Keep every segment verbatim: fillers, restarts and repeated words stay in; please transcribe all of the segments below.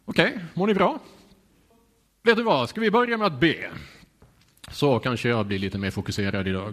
Okej, okay, mår ni bra? Vet du vad, ska vi börja med att be? Så kanske jag blir lite mer fokuserad idag.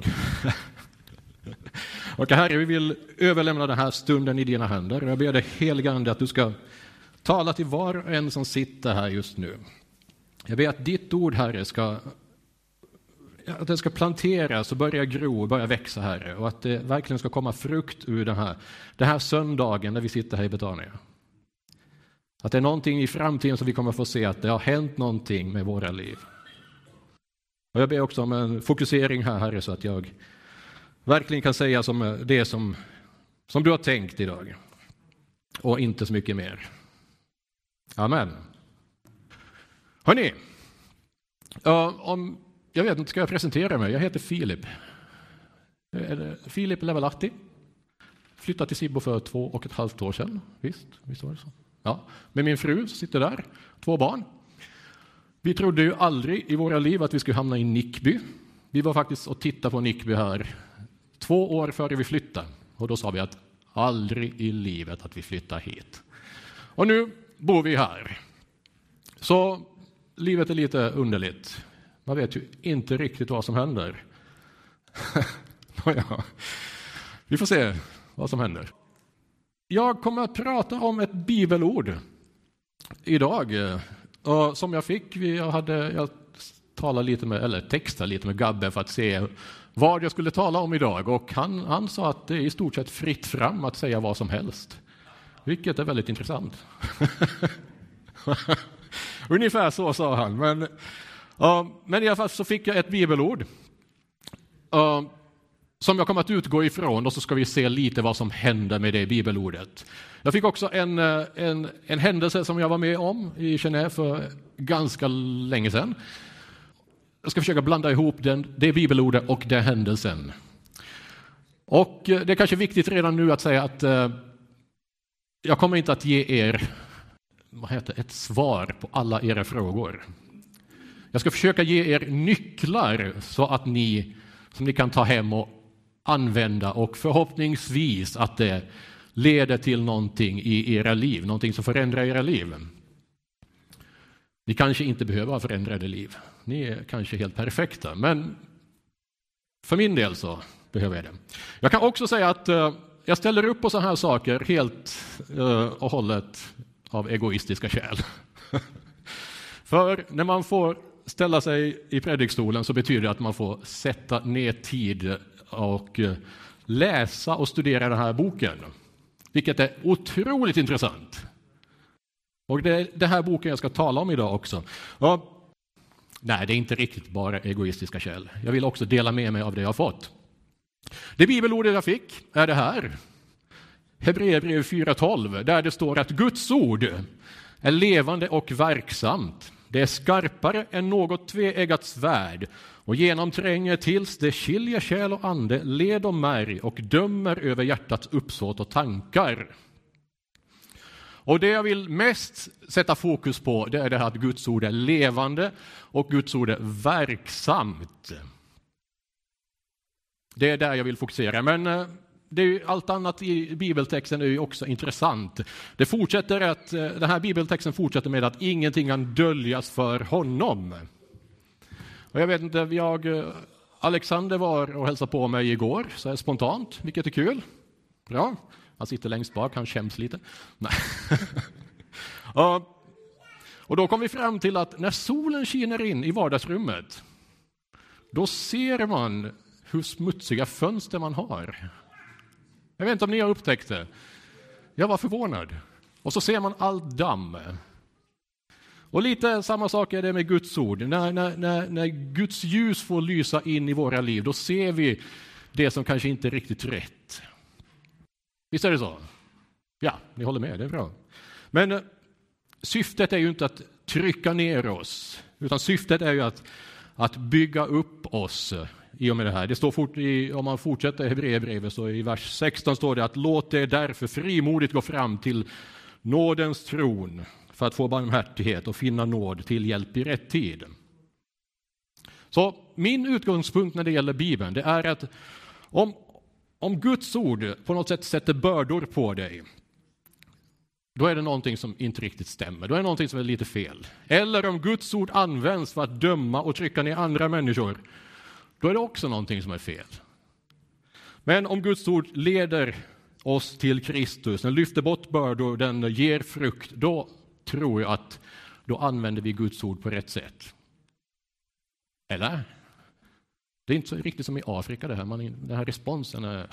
Och Herre, vi vill överlämna den här stunden i dina händer. Jag ber dig, helige Ande, att du ska tala till var och en som sitter här just nu. Jag ber att ditt ord, Herre, ska, att det ska planteras och börja gro och börja växa, Herre. Och att det verkligen ska komma frukt ur den här, den här söndagen när vi sitter här i Betania. Att det är någonting i framtiden som vi kommer få se, att det har hänt någonting med våra liv. Och jag ber också om en fokusering här, Herre, så att jag verkligen kan säga som det som, som du har tänkt idag. Och inte så mycket mer. Amen. Hörrni, om, jag vet inte, ska jag presentera mig? Jag heter Filip. Filip Levelahti. Flyttade till Sibbo för två och ett halvt år sedan. Visst, visst var det så? Ja, med min fru som sitter där, två barn. Vi trodde ju aldrig i våra liv att vi skulle hamna i Nickby. Vi var faktiskt och tittade på Nickby här två år före vi flyttade. Och då sa vi att aldrig i livet att vi flyttar hit. Och nu bor vi här. Så livet är lite underligt. Man vet ju inte riktigt vad som händer. Ja, vi får se vad som händer. Jag kommer att prata om ett bibelord idag. Och som jag fick, jag hade jag talade lite med eller textade lite med Gabbe för att se vad jag skulle tala om idag, och han han sa att det är i stort sett fritt fram att säga vad som helst. Vilket är väldigt intressant. Ungefär så sa han, men uh, men i alla fall så fick jag ett bibelord. Uh, som jag kommer att utgå ifrån, och så ska vi se lite vad som händer med det bibelordet. Jag fick också en, en, en händelse som jag var med om i Genève för ganska länge sedan. Jag ska försöka blanda ihop den, det bibelordet och den händelsen. Och det är kanske viktigt redan nu att säga att eh, jag kommer inte att ge er vad heter, ett svar på alla era frågor. Jag ska försöka ge er nycklar så att ni, som ni kan ta hem och använda, och förhoppningsvis att det leder till någonting i era liv, någonting som förändrar era liv. Ni kanske inte behöver ha förändrade liv. Ni är kanske helt perfekta, men för min del så behöver jag det. Jag kan också säga att uh, jag ställer upp på sådana här saker helt uh, och hållet av egoistiska skäl. För när man får ställa sig i predikstolen så betyder det att man får sätta ner tid och läsa och studera den här boken. Vilket är otroligt intressant. Och det är den här boken jag ska tala om idag också. Och, nej, det är inte riktigt bara egoistiska skäl. Jag vill också dela med mig av det jag har fått. Det bibelordet jag fick är det här. Hebreerbrevet fyra tolv, där det står att Guds ord är levande och verksamt. Det är skarpare än något tveeggat svärd och genomtränger tills det skiljer själ och ande, led och märg, och dömer över hjärtats uppsåt och tankar. Och det jag vill mest sätta fokus på, det är det här att Guds ord är levande och Guds ord är verksamt. Det är där jag vill fokusera, men det är ju, allt annat i bibeltexten är ju också intressant. Det fortsätter att, den här bibeltexten fortsätter med att ingenting kan döljas för honom. Och jag vet inte, jag, Alexander var och hälsade på mig igår, så här spontant, vilket är kul. Bra. Han sitter längst bak, han skäms lite. Nej. Och då kom vi fram till att när solen skiner in i vardagsrummet, då ser man hur smutsiga fönster man har. Jag vet inte om ni har upptäckt det. Jag var förvånad. Och så ser man allt damm. Och lite samma sak är det med Guds ord. När, när, när, när Guds ljus får lysa in i våra liv, då ser vi det som kanske inte är riktigt rätt. Visst är det så? Ja, ni håller med, det är bra. Men eh, syftet är ju inte att trycka ner oss, utan syftet är ju att, att bygga upp oss i och med det här. Det står fort i, om man fortsätter i Hebreerbrevet, så i vers sexton står det att låt det därför frimodigt gå fram till nådens tron för att få barmhärtighet och finna nåd till hjälp i rätt tid. Så min utgångspunkt när det gäller Bibeln, det är att om, om Guds ord på något sätt sätter bördor på dig, då är det någonting som inte riktigt stämmer. Då är det någonting som är lite fel. Eller om Guds ord används för att döma och trycka ner andra människor, då är det också någonting som är fel. Men om Guds ord leder oss till Kristus, den lyfter bort bördor, den ger frukt, då tror jag att då använder vi Guds ord på rätt sätt. Eller? Det är inte så riktigt som i Afrika det här. Man, den här responsen är...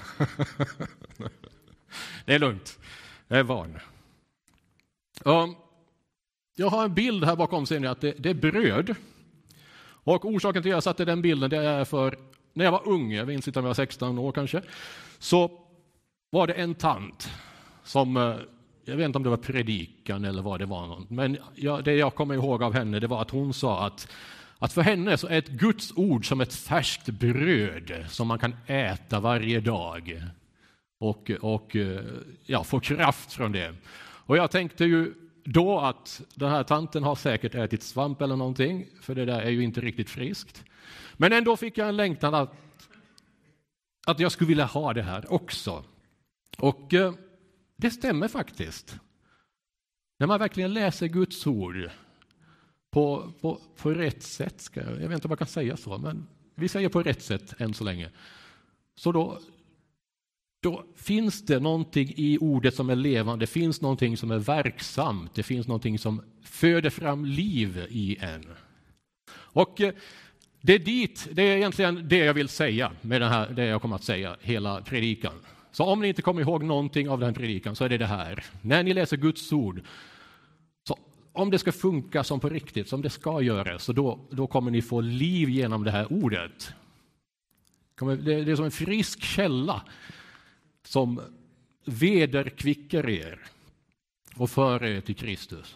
det är lugnt. Jag är van. Um, jag har en bild här bakom scenen att det, det är bröd. Och orsaken till att jag satte den bilden, det är för när jag var ung, jag minns inte om jag var sexton år kanske, så var det en tant som, jag vet inte om det var predikan eller vad det var, någon, men jag, det jag kommer ihåg av henne, det var att hon sa att, att för henne så är ett Guds ord som ett färskt bröd som man kan äta varje dag och, och ja, få kraft från det. Och jag tänkte ju då att den här tanten har säkert ätit svamp eller någonting, för det där är ju inte riktigt friskt. Men ändå fick jag en längtan att, att jag skulle vilja ha det här också. Och eh, det stämmer faktiskt. När man verkligen läser Guds ord på, på, på rätt sätt, ska jag, jag vet inte om man kan säga så, men vi säger på rätt sätt än så länge. Så då, då finns det någonting i ordet som är levande, det finns någonting som är verksamt, det finns någonting som föder fram liv i en. Och eh, det är dit, det är egentligen det jag vill säga med det här, det jag kommer att säga hela predikan. Så om ni inte kommer ihåg någonting av den predikan så är det det här. När ni läser Guds ord, så om det ska funka som på riktigt, som det ska göra, så då, då kommer ni få liv genom det här ordet. Det är som en frisk källa som vederkvickar er och för er till Kristus.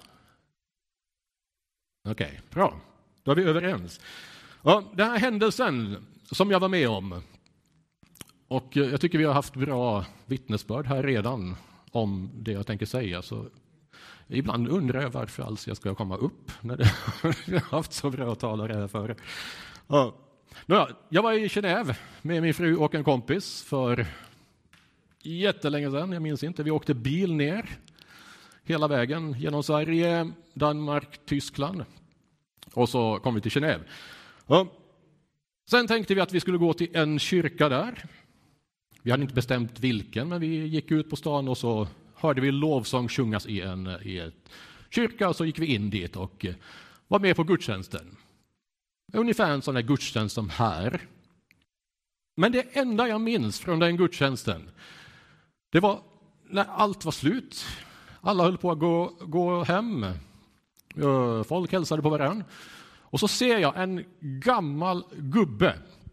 Okej, okay, bra. Då är vi överens. Ja, den här händelsen som jag var med om, och jag tycker vi har haft bra vittnesbörd här redan om det jag tänker säga, så ibland undrar jag varför alls jag ska komma upp när det, jag har haft så bra talare här före. Ja. Jag var i Genève med min fru och en kompis för jättelänge sedan, jag minns inte. Vi åkte bil ner hela vägen genom Sverige, Danmark, Tyskland och så kom vi till Genève. Ja. Sen tänkte vi att vi skulle gå till en kyrka där. Vi hade inte bestämt vilken, men vi gick ut på stan och så hörde vi lovsång sjungas i en i ett kyrka, och så gick vi in dit och var med på gudstjänsten. Ungefär en sån där gudstjänst som här. Men det enda jag minns från den gudstjänsten, det var när allt var slut. Alla höll på att gå, gå hem. Folk hälsade på varandra. Och så ser jag en gammal gubbe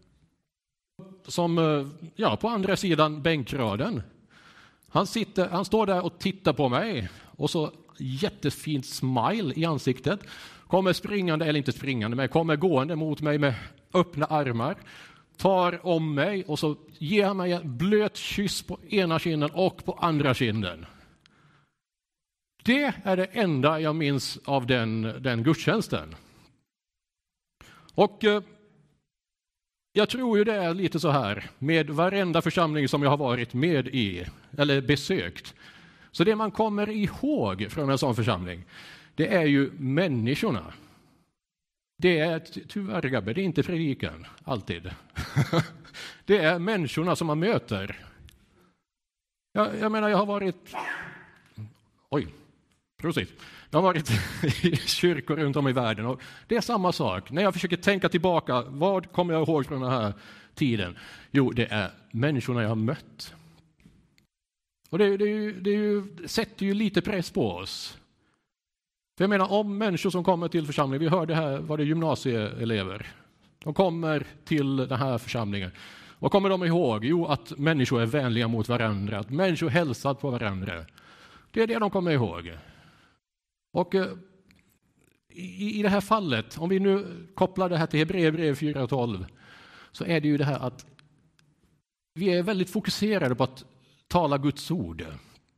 som, ja, på andra sidan bänkraden. Han, sitter, han står där och tittar på mig och så jättefint smile i ansiktet. Kommer springande, eller inte springande, men kommer gående mot mig med öppna armar. Tar om mig och så ger han mig en blöt kyss på ena kinden och på andra kinden. Det är det enda jag minns av den, den gudstjänsten. Och eh, jag tror ju det är lite så här med varenda församling som jag har varit med i eller besökt. Så det man kommer ihåg från en sån församling, det är ju människorna. Det är tyvärr, Gabbe, det är inte predikan alltid. Det är människorna som man möter. Jag, jag menar, jag har varit... Oj, prosit. Jag har varit i kyrkor runt om i världen och det är samma sak. När jag försöker tänka tillbaka, vad kommer jag ihåg från den här tiden? Jo, det är människorna jag har mött. Och det, det, är ju, det, är ju, det sätter ju lite press på oss. För jag menar, om människor som kommer till församlingen, vi hörde här, var det gymnasieelever. De kommer till den här församlingen. Vad kommer de ihåg? Jo, att människor är vänliga mot varandra, att människor hälsar på varandra. Det är det de kommer ihåg. Och eh, i, i det här fallet, om vi nu kopplar det här till Hebreerbrevet fyra tolv, så är det ju det här att vi är väldigt fokuserade på att tala Guds ord.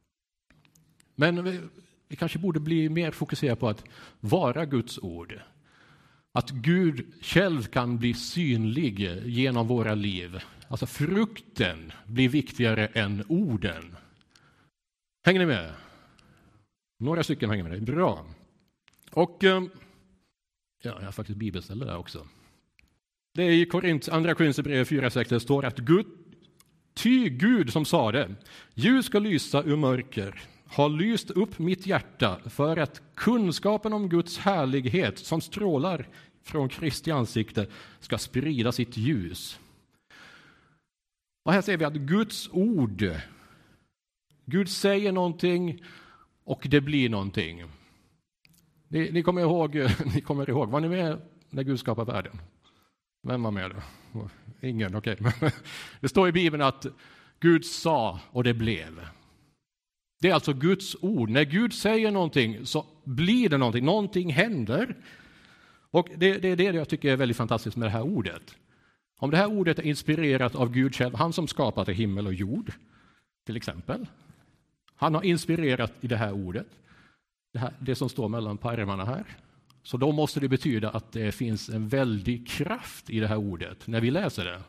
Men vi, vi kanske borde bli mer fokuserade på att vara Guds ord. Att Gud själv kan bli synlig genom våra liv. Alltså frukten blir viktigare än orden. Hänger ni med? Några stycken hänger med dig. Bra. Och ja, jag har faktiskt bibelställe där också. Det är i Korint, andra Korinthierbrevet fyra sex, det står att Gud, ty Gud som sa det, ljus ska lysa ur mörker, har lyst upp mitt hjärta för att kunskapen om Guds härlighet som strålar från Kristi ansikte ska sprida sitt ljus. Och här ser vi att Guds ord, Gud säger någonting och det blir någonting. Ni, ni, kommer ihåg, ni kommer ihåg, var ni med när Gud skapade världen? Vem var med då? Ingen, okej. Okay. Det står i Bibeln att Gud sa och det blev. Det är alltså Guds ord. När Gud säger någonting så blir det någonting. Någonting händer. Och det, det är det jag tycker är väldigt fantastiskt med det här ordet. Om det här ordet är inspirerat av Gud själv, han som skapade himmel och jord, till exempel. Han har inspirerat i det här ordet. Det, här, det som står mellan pärmarna här. Så då måste det betyda att det finns en väldig kraft i det här ordet när vi läser det.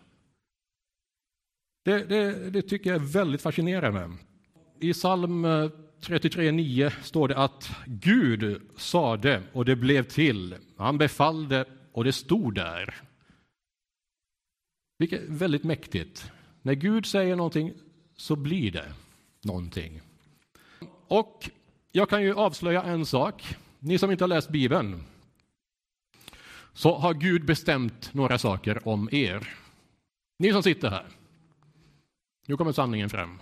Det, det, det tycker jag är väldigt fascinerande. I psalm trettiotre nio står det att Gud sade och det blev till. Han befallde och det stod där. Vilket är väldigt mäktigt. När Gud säger någonting så blir det någonting. Och jag kan ju avslöja en sak. Ni som inte har läst Bibeln, så har Gud bestämt några saker om er. Ni som sitter här. Nu kommer sanningen fram.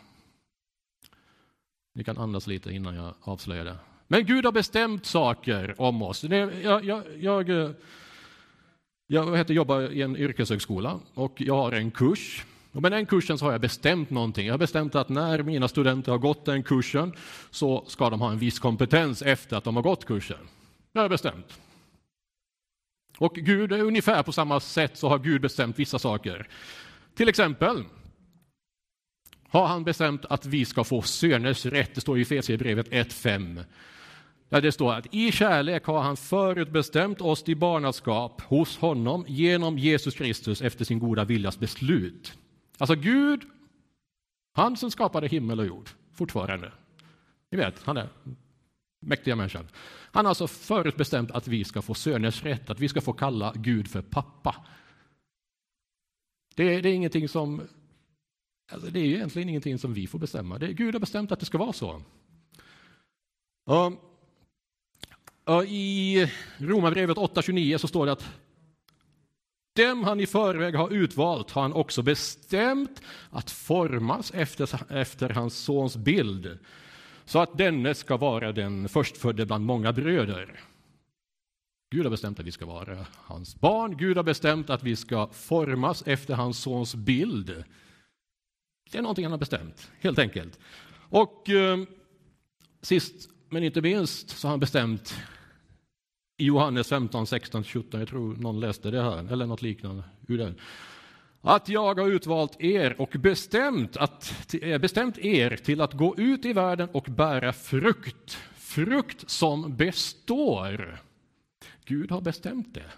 Ni kan andas lite innan jag avslöjar det. Men Gud har bestämt saker om oss. Jag, jag, jag, jag heter, jobbar i en yrkeshögskola och jag har en kurs. Och med den kursen så har jag bestämt någonting. Jag har bestämt att när mina studenter har gått den kursen så ska de ha en viss kompetens efter att de har gått kursen. Det har jag bestämt. Och Gud, ungefär på samma sätt så har Gud bestämt vissa saker. Till exempel har han bestämt att vi ska få söners rätt. Det står i Efesierbrevet ett fem. Där det står att i kärlek har han förutbestämt oss till barnaskap hos honom genom Jesus Kristus efter sin goda viljas beslut. Alltså Gud, han som skapade himmel och jord, fortfarande. Ni vet, han är mäktiga människan. Han har alltså förutbestämt att vi ska få söners rätt, att vi ska få kalla Gud för pappa. Det, det är ingenting som, alltså det är egentligen ingenting som vi får bestämma. Det, Gud har bestämt att det ska vara så. Och, och i Romarbrevet åtta tjugonio så står det att dem han i förväg har utvalt har han också bestämt att formas efter, efter hans sons bild, så att denne ska vara den förstfödde bland många bröder. Gud har bestämt att vi ska vara hans barn. Gud har bestämt att vi ska formas efter hans sons bild. Det är någonting han har bestämt, helt enkelt. Och eh, sist men inte minst så har han bestämt i Johannes femton, sexton, sjutton, jag tror någon läste det här, eller något liknande, att jag har utvalt er och bestämt, att, bestämt er till att gå ut i världen och bära frukt. Frukt som består. Gud har bestämt det.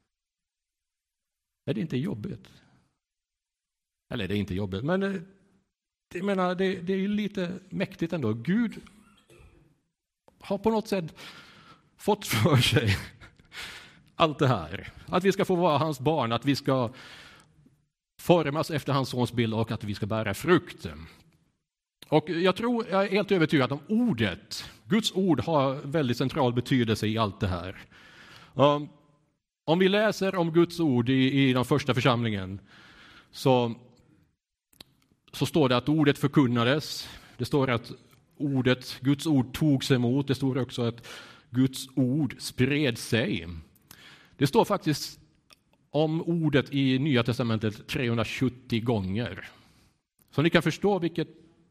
Är det inte jobbigt? Eller det är inte jobbigt, men det, jag menar, det, det är ju lite mäktigt ändå. Gud har på något sätt fått för sig allt det här. Att vi ska få vara hans barn, att vi ska formas efter hans sons bild och att vi ska bära frukt. Och jag tror, jag är helt övertygad om ordet. Guds ord har väldigt central betydelse i allt det här. Um, om vi läser om Guds ord i, i den första församlingen så, så står det att ordet förkunnades. Det står att ordet, Guds ord togs emot. Det står också att Guds ord spred sig. Det står faktiskt om ordet i Nya testamentet trehundrasjuttio gånger. Så ni kan förstå vilket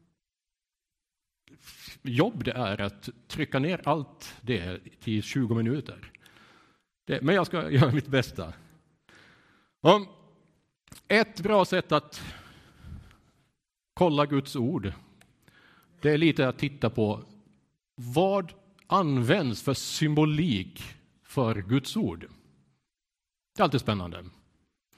jobb det är att trycka ner allt det till tjugo minuter. Det, men jag ska göra mitt bästa. Och ett bra sätt att kolla Guds ord, det är lite att titta på vad används för symbolik för Guds ord. Det är alltid spännande.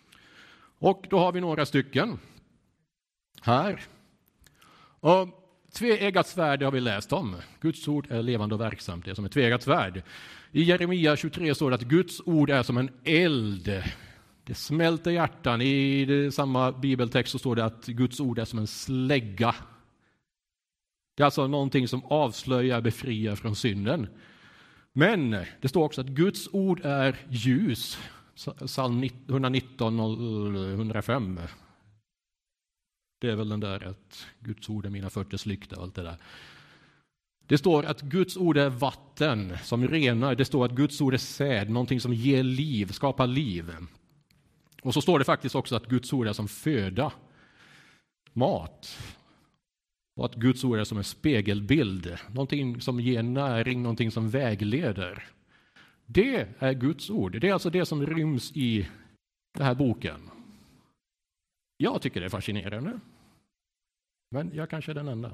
Och då har vi några stycken här. Och tveeggat svärd har vi läst om. Guds ord är levande och verksamt, det är som ett tveeggat svärd. I Jeremia tjugotre står det att Guds ord är som en eld. Det smälter hjärtan. I det, samma bibeltext så står det att Guds ord är som en slägga. Det är alltså någonting som avslöjar, befriar från synden. Men det står också att Guds ord är ljus. Psalm etthundranitton, etthundrafem. Det är väl den där att Guds ord är mina fötters lykta och allt det där. Det står att Guds ord är vatten som renar. Det står att Guds ord är säd, någonting som ger liv, skapar liv. Och så står det faktiskt också att Guds ord är som föda, mat. Och att Guds ord är som en spegelbild, någonting som ger näring, någonting som vägleder. Det är Guds ord. Det är alltså det som ryms i den här boken. Jag tycker det är fascinerande. Men jag kanske är den enda.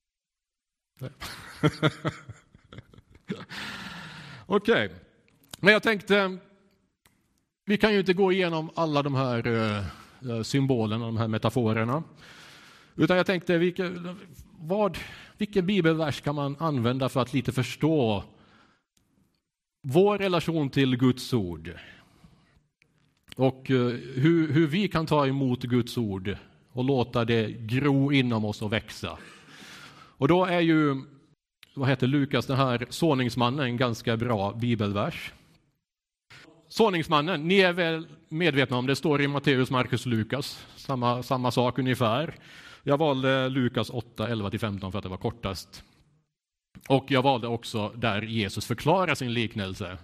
Okej. Okay. Men jag tänkte, vi kan ju inte gå igenom alla de här uh, symbolerna, de här metaforerna. Utan jag tänkte, vilka, vad, vilken bibelvers kan man använda för att lite förstå vår relation till Guds ord? Och uh, hur, hur vi kan ta emot Guds ord och låta det gro inom oss och växa. Och då är ju, vad heter Lukas, den här såningsmannen, en ganska bra bibelvers. Såningsmannen, ni är väl medvetna om, det står i Matteus, Markus, Lukas. Samma, samma sak ungefär. Jag valde Lukas åtta, elva till femton för att det var kortast. Och jag valde också där Jesus förklarar sin liknelse.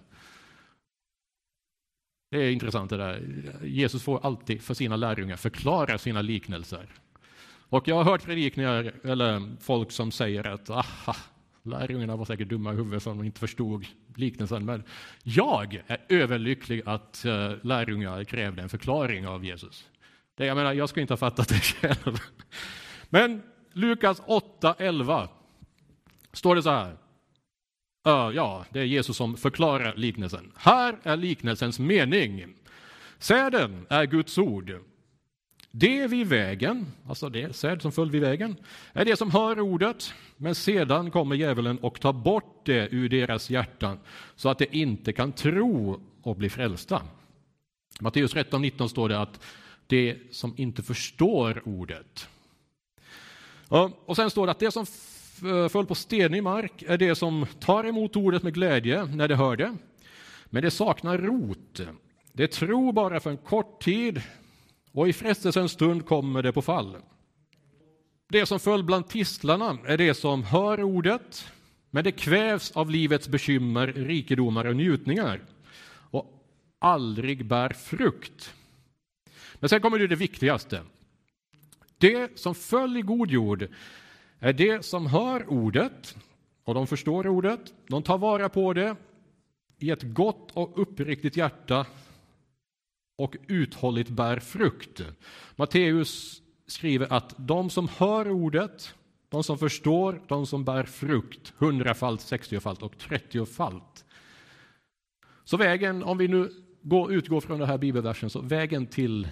Det är intressant det där. Jesus får alltid för sina lärjungar förklara sina liknelser. Och jag har hört predikningar eller folk som säger att aha, lärjungarna var säkert dumma i huvudet som de inte förstod liknelsen. Men jag är överlycklig att uh, lärjungar krävde en förklaring av Jesus. Det, jag menar, jag ska inte ha fattat det själv. Men Lukas åtta elva står det så här. Uh, ja, det är Jesus som förklarar liknelsen. Här är liknelsens mening. Säden är Guds ord. Det vid vägen, alltså det säd som föll vid vägen, är det som hör ordet, men sedan kommer djävulen och tar bort det ur deras hjärtan så att det inte kan tro och bli frälsta. Matteus tretton nitton står det att det som inte förstår ordet. Och sen står det att det som föll på stenig mark är det som tar emot ordet med glädje när det hör det, men det saknar rot. Det tror bara för en kort tid, och i frestelsens stund kommer det på fall. Det som föll bland tistlarna är det som hör ordet, men det kvävs av livets bekymmer, rikedomar och njutningar och aldrig bär frukt. Men sen kommer det det viktigaste. Det som föll i god jord är det som hör ordet, och de förstår ordet, de tar vara på det i ett gott och uppriktigt hjärta och uthålligt bär frukt. Matteus skriver att de som hör ordet, de som förstår, de som bär frukt, hundrafalt, sextiofalt och trettiofalt. Så vägen, om vi nu går, utgår från den här bibelversen, så vägen till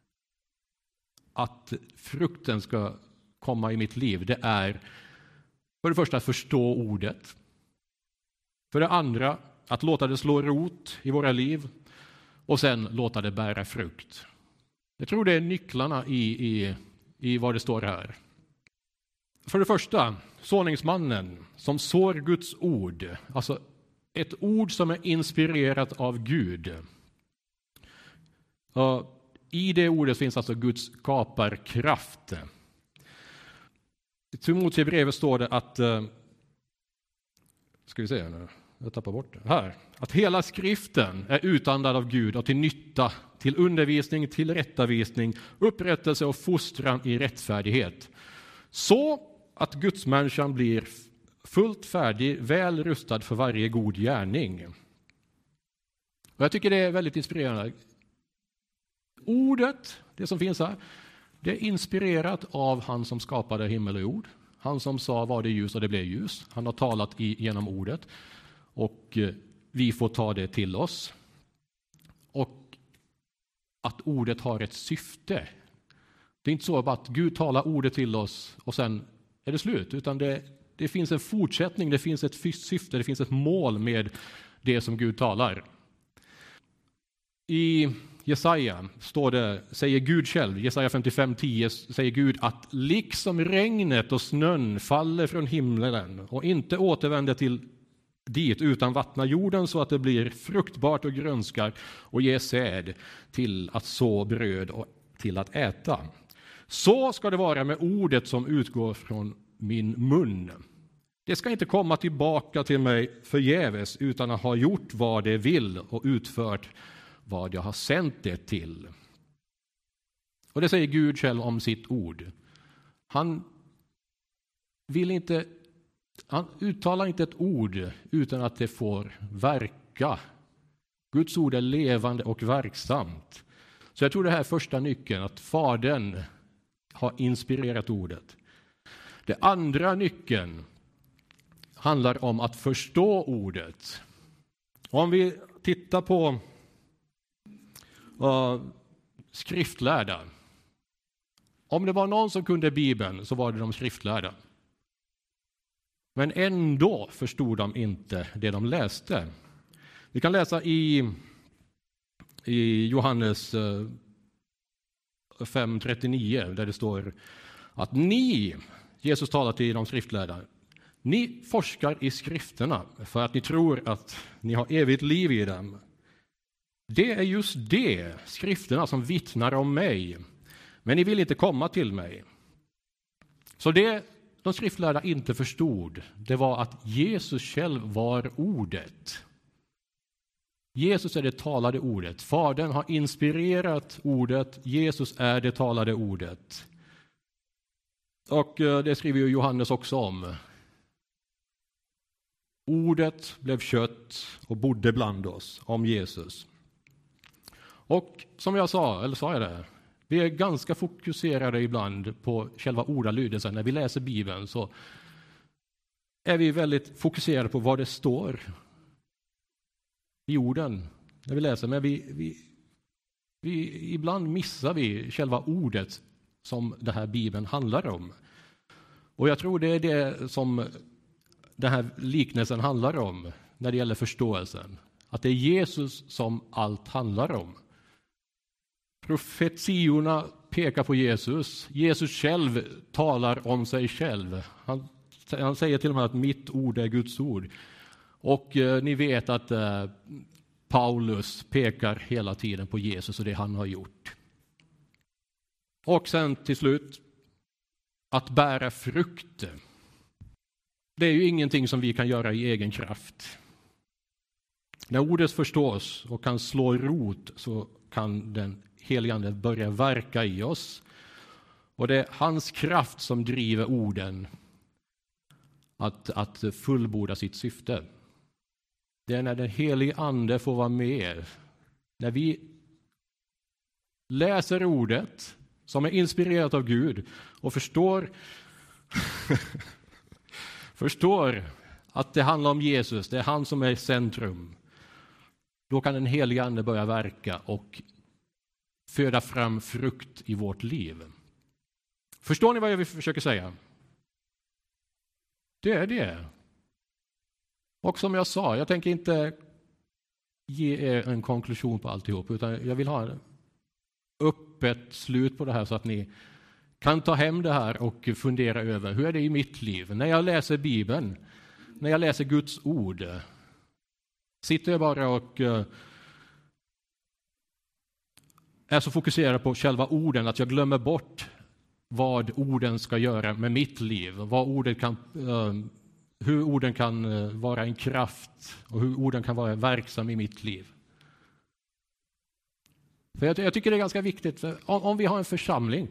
att frukten ska komma i mitt liv, det är för det första att förstå ordet. För det andra att låta det slå rot i våra liv. Och sen låta det bära frukt. Jag tror det är nycklarna i, i, i vad det står här. För det första, såningsmannen som sår Guds ord. Alltså ett ord som är inspirerat av Gud. Och i det ordet finns alltså Guds skaparkraft. I Timoteusbrevet står det att, ska vi se nu, jag tappar bort det här, att hela skriften är utandad av Gud och till nytta, till undervisning, till rättavisning, upprättelse och fostran i rättfärdighet. Så att gudsmänniskan blir fullt färdig, väl rustad för varje god gärning. Och jag tycker det är väldigt inspirerande. Ordet, det som finns här, det är inspirerat av han som skapade himmel och jord. Han som sa var det ljus och det blev ljus. Han har talat i, genom ordet. Och vi får ta det till oss. Och att ordet har ett syfte. Det är inte så att Gud talar ordet till oss och sen är det slut, utan det, det finns en fortsättning, det finns ett syfte, det finns ett mål med det som Gud talar. I Jesaja står det, säger Gud själv, Jesaja femtiofem tio säger Gud att liksom regnet och snön faller från himlen och inte återvänder till dit utan vattnar jorden så att det blir fruktbart och grönskar och ger säd till att så bröd och till att äta. Så ska det vara med ordet som utgår från min mun. Det ska inte komma tillbaka till mig förgäves utan att ha gjort vad det vill och utfört vad jag har sänt det till. Och det säger Gud själv om sitt ord. Han vill inte, han uttalar inte ett ord utan att det får verka. Guds ord är levande och verksamt. Så jag tror det här är första nyckeln, att Fadern har inspirerat ordet. Det andra nyckeln handlar om att förstå ordet. Om vi tittar på uh, skriftlärda. Om det var någon som kunde Bibeln så var det de skriftlärda. Men ändå förstod de inte det de läste. Vi kan läsa i, i Johannes uh, fem trettionio där det står att ni, Jesus talar till de skriftlärda, ni forskar i skrifterna för att ni tror att ni har evigt liv i dem. Det är just det, skrifterna, som vittnar om mig. Men ni vill inte komma till mig. Så det de skriftlärda inte förstod, det var att Jesus själv var ordet. Jesus är det talade ordet. Fadern har inspirerat ordet. Jesus är det talade ordet. Och det skriver ju Johannes också om. Ordet blev kött och bodde bland oss, om Jesus. Och som jag sa, eller sa jag det, vi är ganska fokuserade ibland på själva ordalydelsen. När vi läser Bibeln så är vi väldigt fokuserade på vad det står i orden när vi läser. Men vi, vi, vi, ibland missar vi själva ordet som den här Bibeln handlar om. Och jag tror det är det som den här liknelsen handlar om när det gäller förståelsen. Att det är Jesus som allt handlar om. Profetiorna pekar på Jesus. Jesus själv talar om sig själv. Han, han säger till och med att mitt ord är Guds ord. Och eh, ni vet att eh, Paulus pekar hela tiden på Jesus och det han har gjort. Och sen till slut, att bära frukt. Det är ju ingenting som vi kan göra i egen kraft. När ordet förstås och kan slå rot så kan den helige Ande börja verka i oss. Och det är hans kraft som driver orden att, att fullborda sitt syfte. Det är när den helige Ande får vara med. När vi läser ordet som är inspirerat av Gud och förstår förstår att det handlar om Jesus, det är han som är i centrum. Då kan den helige Ande börja verka och föda fram frukt i vårt liv. Förstår ni vad jag försöker säga? Det är det. Och som jag sa, jag tänker inte ge er en konklusion på alltihop, utan jag vill ha ett öppet slut på det här så att ni kan ta hem det här och fundera över hur är det i mitt liv. När jag läser Bibeln, när jag läser Guds ord, sitter jag bara och uh, är så fokuserad på själva orden att jag glömmer bort vad orden ska göra med mitt liv, vad orden kan, uh, hur orden kan uh, vara en kraft och hur orden kan vara verksam i mitt liv. För jag, jag tycker det är ganska viktigt, för om, om vi har en församling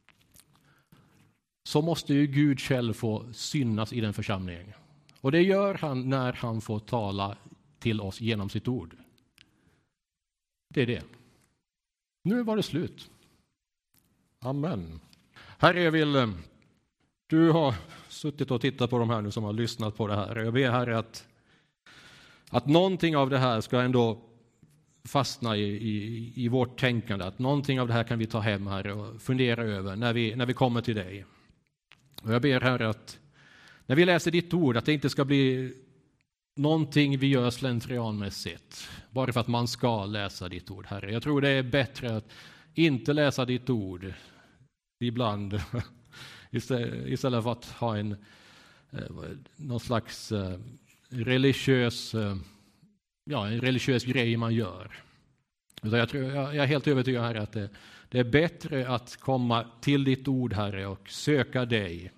så måste ju Gud själv få synas i den församlingen. Och det gör han när han får tala till oss genom sitt ord. Det är det. Nu var det slut. Amen. Herre, jag vill, du har suttit och tittat på de här nu som har lyssnat på det här. Jag ber Herre att, att någonting av det här ska ändå fastna i, i, i vårt tänkande. Att någonting av det här kan vi ta hem här och fundera över när vi, när vi kommer till dig. Och jag ber, Herre, att när vi läser ditt ord, att det inte ska bli någonting vi gör slentrianmässigt, bara för att man ska läsa ditt ord, Herre. Jag tror det är bättre att inte läsa ditt ord ibland, istället för att ha en någon slags religiös, ja, en religiös grej man gör. Jag, tror, jag är helt övertygad, Herre, att det, det är bättre att komma till ditt ord, Herre, och söka dig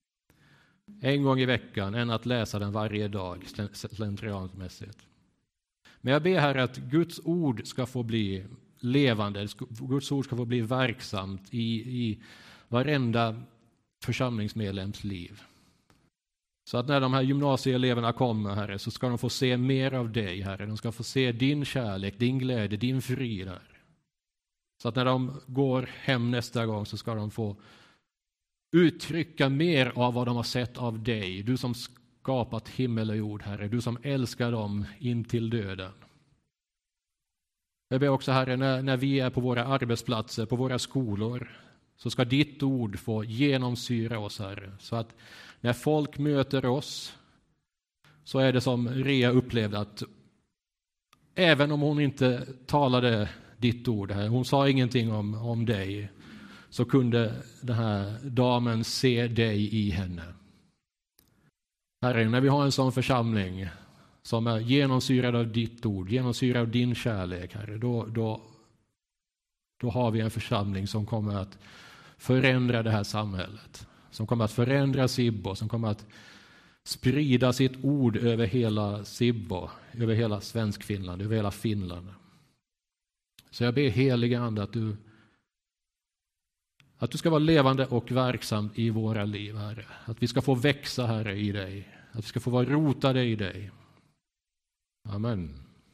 en gång i veckan än att läsa den varje dag slentrianmässigt. Men jag ber, Herre, att Guds ord ska få bli levande, Guds ord ska få bli verksamt i, i varenda församlingsmedlems liv. Så att när de här gymnasieeleverna kommer, Herre, så ska de få se mer av dig, Herre. De ska få se din kärlek, din glädje, din frid, Herre. Så att när de går hem nästa gång så ska de få uttrycka mer av vad de har sett av dig. Du som skapat himmel och jord, Herre. Du som älskar dem in till döden. Jag ber också, Herre, när, när vi är på våra arbetsplatser, på våra skolor, så ska ditt ord få genomsyra oss, Herre. Så att när folk möter oss så är det som Rea upplevde, att även om hon inte talade ditt ord, här, hon sa ingenting om, om dig, så kunde den här damen se dig i henne. Herre, när vi har en sån församling som är genomsyrad av ditt ord, genomsyrad av din kärlek, Herre, då, då, då har vi en församling som kommer att förändra det här samhället. Som kommer att förändra Sibbo, som kommer att sprida sitt ord över hela Sibbo, över hela Svenskfinland, över hela Finland. Så jag ber, heliga Ande, att du, att du ska vara levande och verksam i våra liv, Herre. Att vi ska få växa, Herre, i dig. Att vi ska få vara rotade i dig. Amen.